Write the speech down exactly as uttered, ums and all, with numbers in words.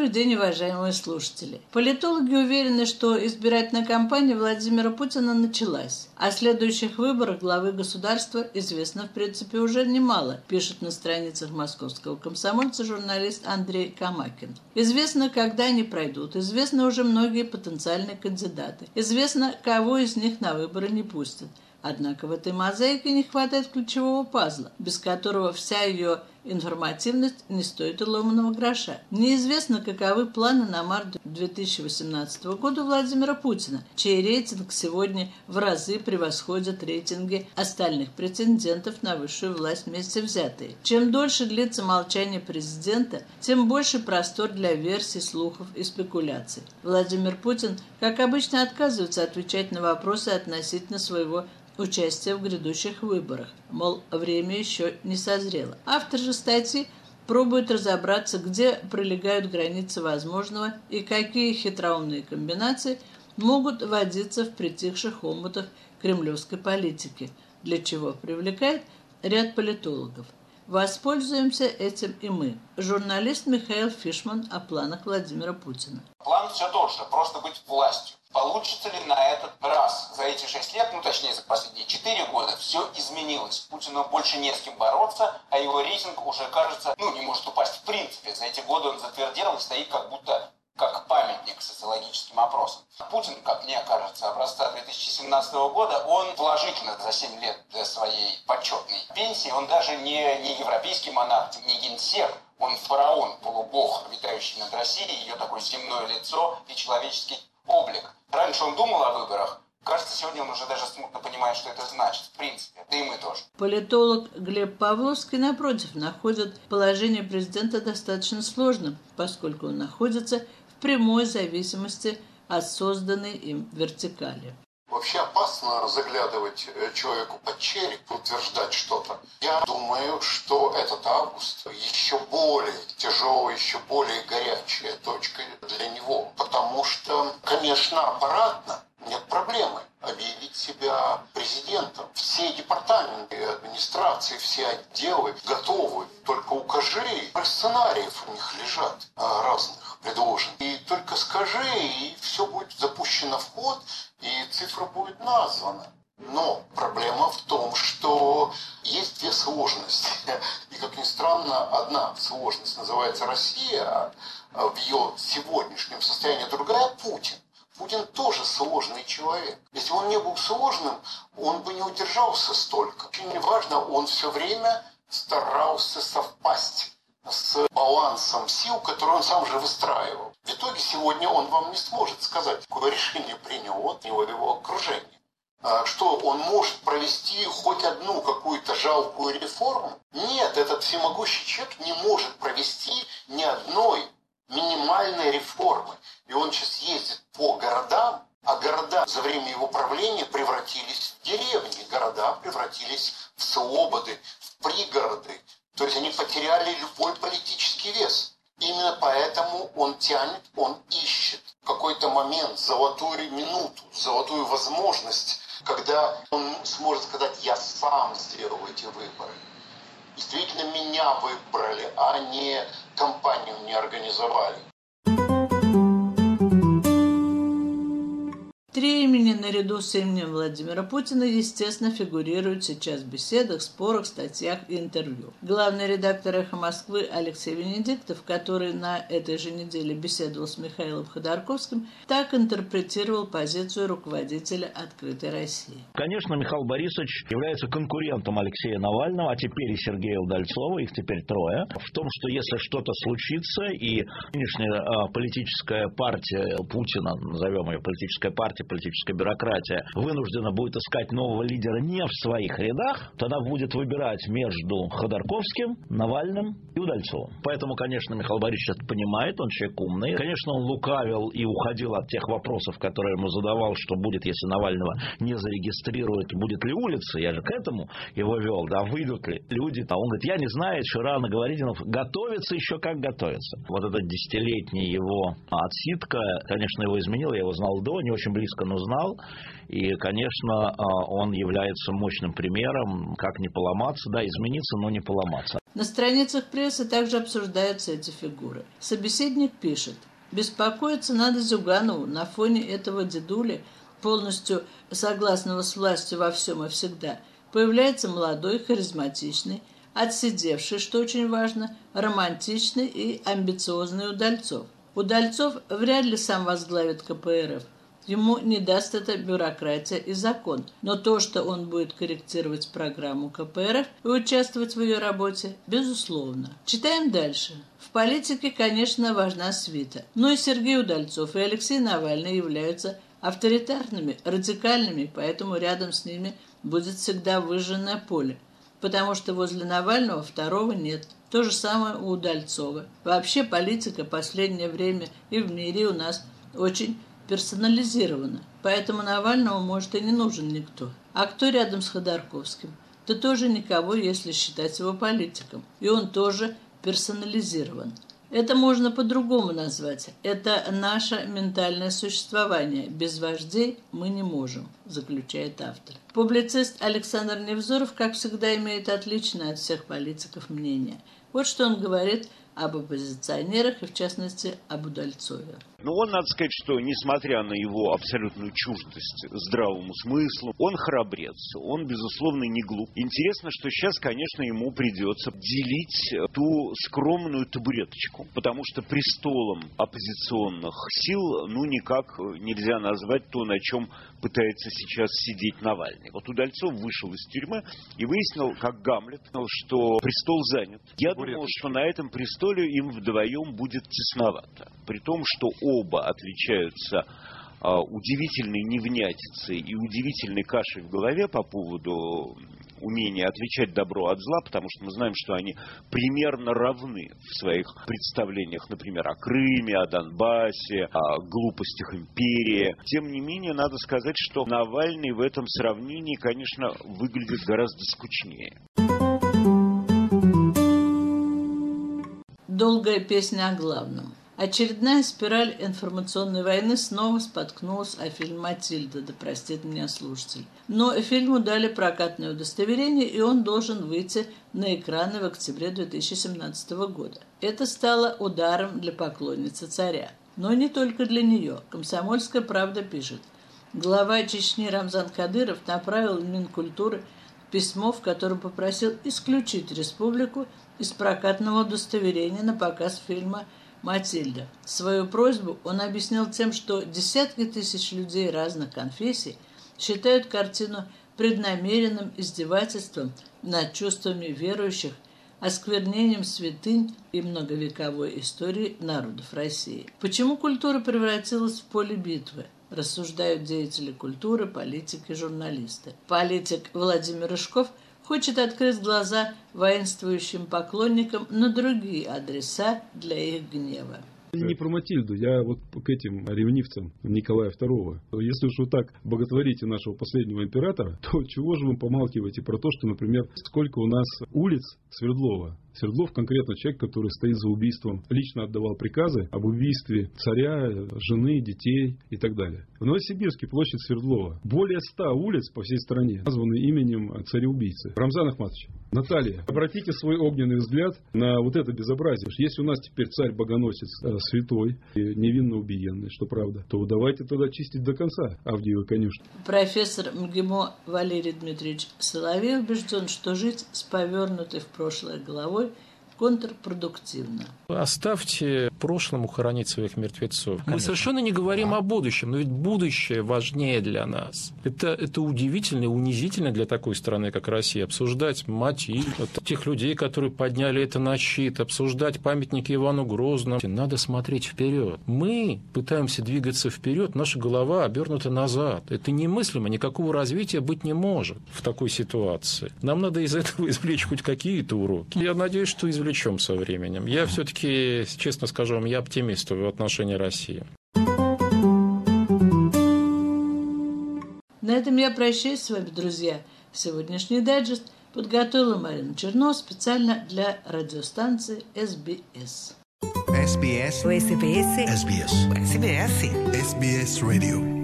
Добрый день, уважаемые слушатели. Политологи уверены, что избирательная кампания Владимира Путина началась. О следующих выборах главы государства известно, в принципе, уже немало, пишет на страницах московского комсомольца журналист Андрей Камакин. Известно, когда они пройдут, известно уже многие потенциальные кандидаты, известно, кого из них на выборы не пустят. Однако в этой мозаике не хватает ключевого пазла, без которого вся ее информативность не стоит и ломаного гроша. Неизвестно, каковы планы на март две тысячи восемнадцатого года Владимира Путина, чей рейтинг сегодня в разы превосходит рейтинги остальных претендентов на высшую власть вместе взятые. Чем дольше длится молчание президента, тем больше простор для версий, слухов и спекуляций. Владимир Путин, как обычно, отказывается отвечать на вопросы относительно своего участия в грядущих выборах. Мол, время еще не созрело. Автор же статьи пробует разобраться, где пролегают границы возможного и какие хитроумные комбинации могут водиться в притихших омутах кремлевской политики, для чего привлекает ряд политологов. Воспользуемся этим и мы. Журналист Михаил Фишман о планах Владимира Путина. План все тот же, просто быть властью. Получится ли на этот раз? За эти шесть лет, ну точнее за последние четыре года, все изменилось. Путину больше не с кем бороться, а его рейтинг уже, кажется, ну не может упасть в принципе. За эти годы он затвердел и стоит как будто как памятник социологическим опросам. Путин, как мне кажется, образца две тысячи семнадцатого года, он положительно за семь лет до своей почетной пенсии, он даже не, не европейский монарх, не генсек, он фараон, полубог, обитающий над Россией, ее такое земное лицо и человеческий облик. Раньше он думал о выборах. Кажется, сегодня он уже даже смутно понимает, что это значит, в принципе. Да и мы тоже. Политолог Глеб Павловский, напротив, находит положение президента достаточно сложным, поскольку он находится в прямой зависимости от созданной им вертикали. Вообще опасно заглядывать человеку под череп, утверждать что-то. Я думаю, что этот август еще более тяжелая, еще более горячая точка для него. Потому что, конечно, аппаратно нет проблемы объявить себя президентом. Все департаменты, администрации, все отделы готовы. Только укажи, сценариев у них лежат разных предложенных. И только скажи, и все будет запущено в ход, и цифра будет названа. Но проблема в том, что есть две сложности. И, как ни странно, одна сложность называется Россия, а в ее сегодняшнем состоянии, другая – Путин. Путин тоже сложный человек. Если бы он не был сложным, он бы не удержался столько. Очень важно, он все время старался совпасть с балансом сил, который он сам же выстраивал. В итоге сегодня он вам не сможет сказать, какое решение принял он и его окружение. Что он может провести хоть одну какую-то жалкую реформу? Нет, этот всемогущий человек не может провести ни одной минимальной реформы. И он сейчас ездит по городам, а города за время его правления превратились в деревни, города превратились в слободы, в пригороды. То есть они потеряли любой политический вес. Именно поэтому он тянет, он ищет какой-то момент, золотую минуту, золотую возможность, когда он сможет сказать: я сам сделал эти выборы. Действительно, меня выбрали, а не компанию не организовали. Три имени наряду с именем Владимира Путина, естественно, фигурируют сейчас в беседах, спорах, статьях и интервью. Главный редактор «Эхо Москвы» Алексей Венедиктов, который на этой же неделе беседовал с Михаилом Ходорковским, так интерпретировал позицию руководителя «Открытой России». Конечно, Михаил Борисович является конкурентом Алексея Навального, а теперь и Сергея Удальцова, их теперь трое, в том, что если что-то случится, и нынешняя а, политическая партия Путина, назовем ее политическая партия, политическая бюрократия, вынуждена будет искать нового лидера не в своих рядах, тогда будет выбирать между Ходорковским, Навальным и Удальцовым. Поэтому, конечно, Михаил Борисович это понимает, он человек умный. Конечно, он лукавил и уходил от тех вопросов, которые ему задавал, что будет, если Навального не зарегистрируют, будет ли улица. Я же к этому его вел, да, выйдут ли люди. А он говорит: я не знаю, еще рано говорить, но готовится еще как готовится. Вот эта десятилетняя его отсидка, конечно, его изменила, я его знал до, не очень близко он узнал. И, конечно, он является мощным примером, как не поломаться, да, измениться, но не поломаться. На страницах прессы также обсуждаются эти фигуры. Собеседник пишет: «Беспокоиться надо Зюганову на фоне этого дедули, полностью согласного с властью во всем и всегда. Появляется молодой, харизматичный, отсидевший, что очень важно, романтичный и амбициозный Удальцов. Удальцов вряд ли сам возглавит ка пэ эр эф. Ему не даст это бюрократия и закон. Но то, что он будет корректировать программу ка пэ эр эф и участвовать в ее работе, безусловно». Читаем дальше. В политике, конечно, важна свита. Но и Сергей Удальцов, и Алексей Навальный являются авторитарными, радикальными, поэтому рядом с ними будет всегда выжженное поле. Потому что возле Навального второго нет. То же самое у Удальцова. Вообще политика в последнее время и в мире у нас очень персонализирована. Поэтому Навальному, может, и не нужен никто. А кто рядом с Ходорковским? Да тоже никого, если считать его политиком. И он тоже персонализирован. Это можно по-другому назвать. Это наше ментальное существование. Без вождей мы не можем, заключает автор. Публицист Александр Невзоров, как всегда, имеет отличное от всех политиков мнение. Вот что он говорит об оппозиционерах и, в частности, об Удальцове. Но он, надо сказать, что, несмотря на его абсолютную чуждость здравому смыслу, он храбрец, он, безусловно, не глуп. Интересно, что сейчас, конечно, ему придется делить ту скромную табуреточку, потому что престолом оппозиционных сил, ну, никак нельзя назвать то, на чем пытается сейчас сидеть Навальный. Вот Удальцов вышел из тюрьмы и выяснил, как Гамлет, что престол занят. Я думал, что на этом престоле им вдвоем будет тесновато. При том, что оба отличаются а, удивительной невнятицей и удивительной кашей в голове по поводу умения отличать добро от зла, потому что мы знаем, что они примерно равны в своих представлениях, например, о Крыме, о Донбассе, о глупостях империи. Тем не менее, надо сказать, что Навальный в этом сравнении, конечно, выглядит гораздо скучнее. Долгая песня о главном. Очередная спираль информационной войны снова споткнулась о фильм «Матильда», да простит меня слушатель. Но фильму дали прокатное удостоверение, и он должен выйти на экраны в октябре две тысячи семнадцатого года. Это стало ударом для поклонницы царя. Но не только для нее. «Комсомольская правда» пишет: глава Чечни Рамзан Кадыров направил в Минкультуры письмо, в котором попросил исключить республику из прокатного удостоверения на показ фильма «Матильда». Свою просьбу он объяснил тем, что десятки тысяч людей разных конфессий считают картину преднамеренным издевательством над чувствами верующих, осквернением святынь и многовековой истории народов России. Почему культура превратилась в поле битвы? Рассуждают деятели культуры, политики, журналисты. Политик Владимир Рыжков хочет открыть глаза воинствующим поклонникам на другие адреса для их гнева. Не про Матильду, я вот к этим ревнивцам Николая второго. Если уж вы так боготворите нашего последнего императора, то чего же вы помалкиваете про то, что, например, сколько у нас улиц Свердлова? Свердлов конкретно человек, который стоит за убийством, лично отдавал приказы об убийстве царя, жены, детей и так далее. В Новосибирске площадь Свердлова. Более ста улиц по всей стране названы именем царя-убийцы. Рамзан Ахматович, Наталья, обратите свой огненный взгляд на вот это безобразие. Если у нас теперь царь-богоносец э, святой и невинно убиенный, что правда, то давайте тогда чистить до конца Авгиевы конюшни. Профессор МГИМО Валерий Дмитриевич Соловей убежден, что жить с повернутой в прошлое головой контрпродуктивно. Оставьте прошлому хоронить своих мертвецов. Конечно. Мы совершенно не говорим о будущем, но ведь будущее важнее для нас. Это, это удивительно и унизительно для такой страны, как Россия, обсуждать Матильду, тех людей, которые подняли это на щит, обсуждать памятники Ивану Грозному. Надо смотреть вперед. Мы пытаемся двигаться вперед, наша голова обернута назад. Это немыслимо, никакого развития быть не может в такой ситуации. Нам надо из этого извлечь хоть какие-то уроки. Я надеюсь, что извлечем со временем. Я все-таки, честно скажу вам, я оптимист в отношении России. На этом я прощаюсь с вами, друзья. Сегодняшний дайджест подготовила Марина Чернова специально для радиостанции эс би эс. эс би эс. эс би эс. эс би эс. эс би эс. эс би эс Radio.